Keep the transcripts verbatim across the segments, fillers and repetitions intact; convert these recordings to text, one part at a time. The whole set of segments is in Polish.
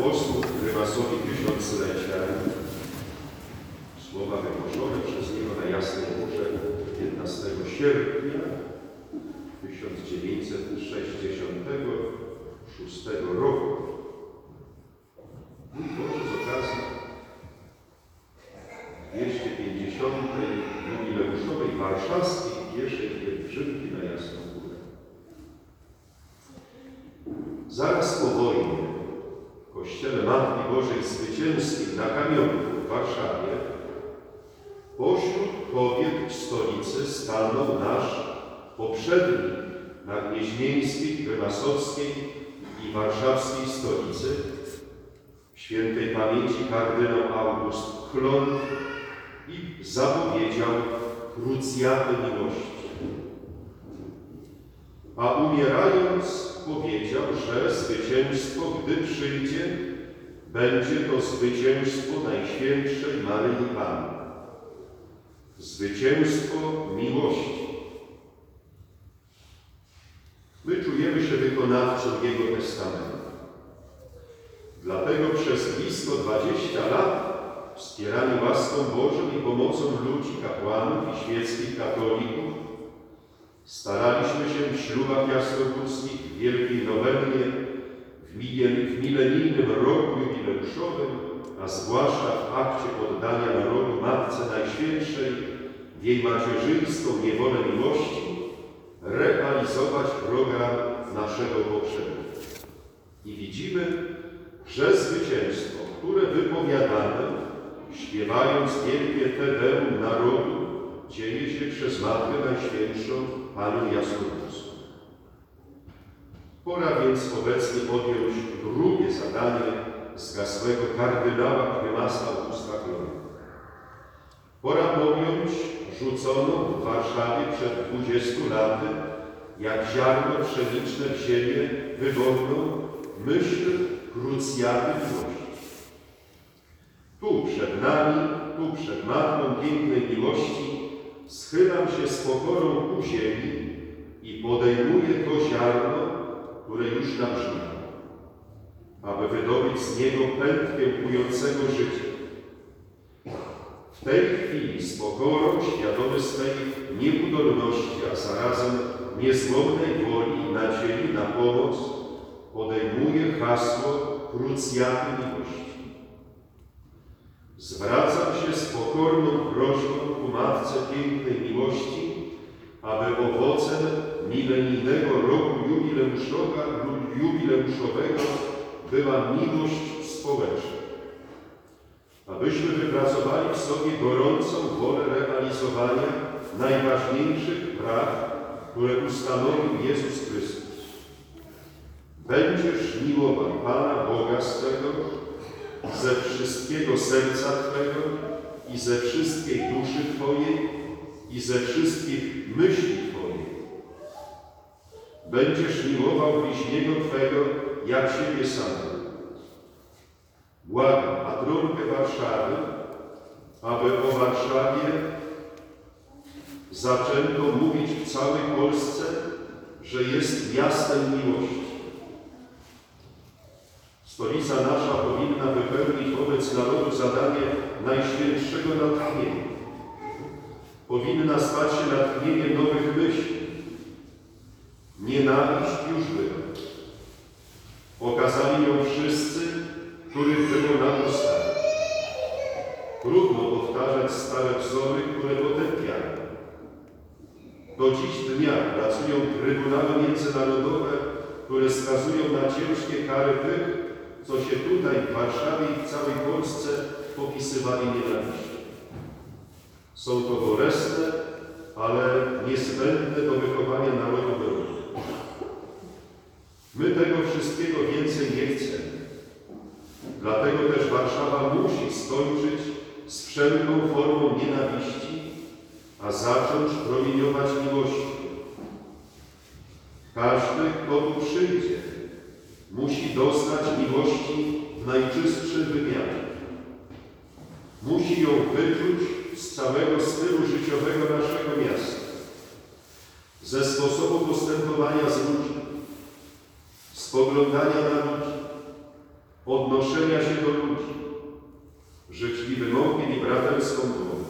posłów prymasowi tysiąclecia, słowa wygłoszone przez niego na Jasnej Górze piętnastego sierpnia tysiąc dziewięćset sześćdziesiątego szóstego roku. Mój Boże, z okazji dwieście pięćdziesiątej jubileuszowej warszawskiej pieszej pielgrzymki na Jasną Górę. Zaraz po wojnie w kościele Matki Bożej Zwycięskiej na Kamionku w Warszawie pośród kobiet w stolicy stanął nasz poprzednik na gnieźnieńskiej, prymasowskiej i warszawskiej stolicy, świętej pamięci kardynał August Klon, i zapowiedział krucjatę miłości. A umierając powiedział, że zwycięstwo, gdy przyjdzie, będzie to zwycięstwo Najświętszej Maryi Panny. Zwycięstwo miłości. My czujemy się wykonawcą Jego testamentu. Dlatego przez blisko dwadzieścia lat wspierani łaską Bożą i pomocą ludzi, kapłanów i świeckich katolików staraliśmy się w ślubach jasnogórskich, w Wielkiej Nowennie, w, w milenijnym roku jubileuszowym, a zwłaszcza w akcie poddania narodu Matce Najświętszej w jej macierzyńską niewolę miłości realizować program naszego poprzednika. I widzimy, że zwycięstwo, które wypowiadamy, śpiewając wielkie Te Deum narodu, dzieje się przez Matkę Najświętszą, Panią Jasnogórską. Pora więc obecnie podjąć drugie zadanie zgasłego kardynała prymasa Augusta Klona. Pora podjąć rzuconą w Warszawie przed dwudziestu laty, jak ziarno pszeniczne w ziemię wyborną, myśl krucjaty miłości. Tu przed nami, tu przed Matką pięknej miłości schylam się z pokorą ku ziemi i podejmuję to ziarno, które już nabrzmiało, aby wydobyć z niego pętkę płującego życia. W tej chwili z pokorą, świadomy swej nieudolności, a zarazem niezłomnej woli i nadziei na pomoc, podejmuję hasło krucjaty miłości. Zwracam się z pokorną prośbą ku Matce pięknej miłości, aby owocem milenijnego roku jubileuszowego była miłość społeczna. Abyśmy wypracowali w sobie gorącą wolę realizowania najważniejszych praw, które ustanowił Jezus Chrystus. Będziesz miłował Pana Boga swego ze wszystkiego serca Twego i ze wszystkiej duszy Twojej i ze wszystkich myśli Twojej. Będziesz miłował bliźniego Twego jak siebie samego. Błagam patronkę Warszawy, aby o Warszawie zaczęto mówić w całej Polsce, że jest miastem miłości. Stolica nasza powinna wypełnić wobec narodu zadanie najświętszego natchnienia. Powinna stać się natchnieniem nowych myśli. Nienawiść już była. Pokazali ją wszyscy, których było na ustach. Trudno powtarzać stare wzory, które potępiają. Do dziś dnia pracują trybunały międzynarodowe, które skazują na ciężkie kary tych, co się tutaj w Warszawie i w całej Polsce popisywali nienawiścią. Są to bolesne, ale niezbędne do wychowania narodu do ruchu. My tego wszystkiego więcej nie chcemy. Dlatego też Warszawa musi skończyć z wszelką formą nienawiści, a zacząć promieniować miłością. Każdy, kto tu przyjdzie, musi dostać miłości w najczystszym wymiarze. Musi ją wyczuć z całego stylu życiowego naszego miasta, ze sposobu postępowania z ludźmi, spoglądania na ludzi, odnoszenia się do ludzi życzliwym okiem i braterską dłonią.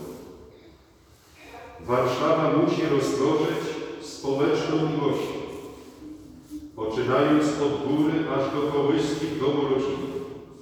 Warszawa musi rozgorzeć społeczną miłością, poczynając od góry aż do kołyski w domu rodzinnym.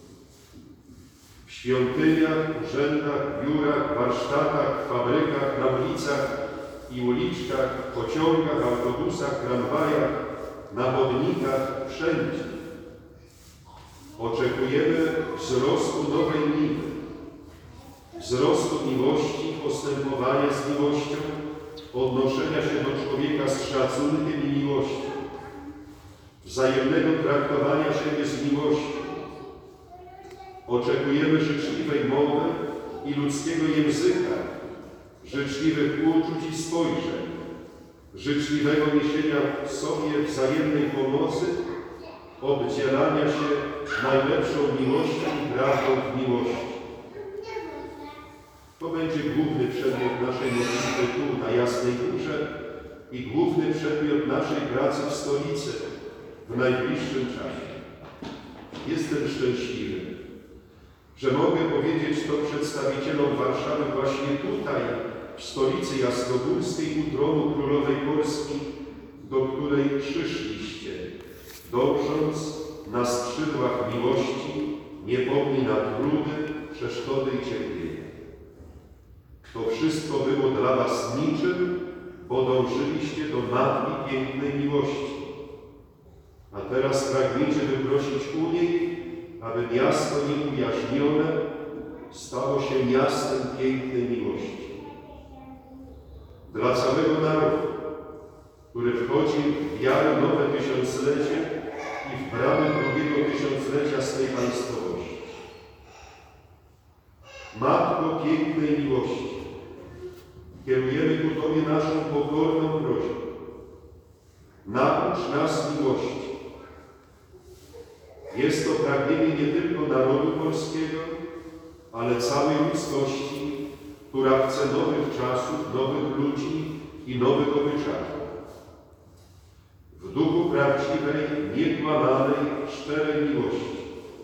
W świątyniach, urzędach, biurach, warsztatach, fabrykach, na ulicach i uliczkach, pociągach, autobusach, tramwajach, na chodnikach, wszędzie. Oczekujemy wzrostu nowej miły, wzrostu miłości, postępowania z miłością, odnoszenia się do człowieka z szacunkiem i miłością, wzajemnego traktowania siebie z miłością. Oczekujemy życzliwej mowy i ludzkiego języka, życzliwych uczuć i spojrzeń, życzliwego niesienia w sobie wzajemnej pomocy, oddzielania się najlepszą miłością i prawdą w miłości. To będzie główny przedmiot naszej modlitwy tu, na Jasnej Górze, i główny przedmiot naszej pracy w stolicy w najbliższym czasie. Jestem szczęśliwy, że mogę powiedzieć to przedstawicielom Warszawy właśnie tutaj, w stolicy jasnogórskiej, u tronu Królowej Polski, do której przyszliście, dążąc na skrzydłach miłości, niepomni na trudy, przeszkody i cierpienia. To wszystko było dla was niczym, bo dążyliście do Matki pięknej miłości. A teraz pragniecie wyprosić u niej, aby miasto nieujawnione stało się miastem pięknej miłości. Dla całego narodu, który wchodzi w wiarę nowe tysiąclecie i w bramy drugiego tysiąclecia swej państwowości. Matko pięknej miłości, kierujemy ku Tobie naszą pokorną prośbę. Naucz nas miłości. Jest to pragnienie nie tylko narodu polskiego, ale całej ludzkości, która chce nowych czasów, nowych ludzi i nowych obyczajów. W duchu prawdziwej, niekłamanej, szczerej miłości.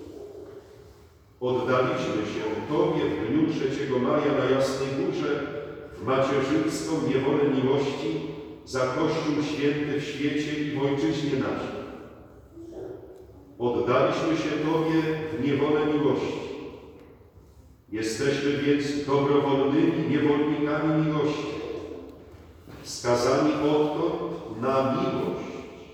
Oddaliśmy się Tobie w dniu trzeciego maja na Jasnej Górze w macierzyńską niewolę miłości za Kościół święty w świecie i w ojczyźnie naszej. Oddaliśmy się Tobie w niewolę miłości. Jesteśmy więc dobrowolnymi niewolnikami miłości, skazani odtąd na miłość.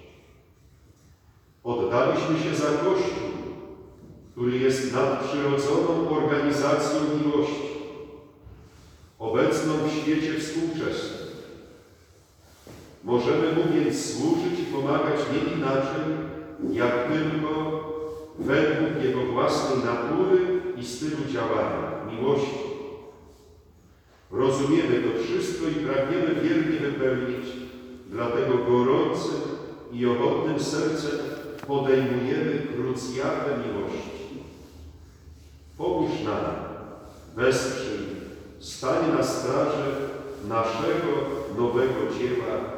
Oddaliśmy się za Kościół, który jest nadprzyrodzoną organizacją miłości, obecną w świecie współczesnym. Możemy mu więc służyć i pomagać nie inaczej, jak tylko według jego własnej natury i stylu działania, miłości. Rozumiemy to wszystko i pragniemy wiernie wypełnić, dlatego gorącym i ochotnym sercem podejmujemy krucjatę miłości. Pomóż nam, wesprzyj, stań na straży naszego nowego dzieła.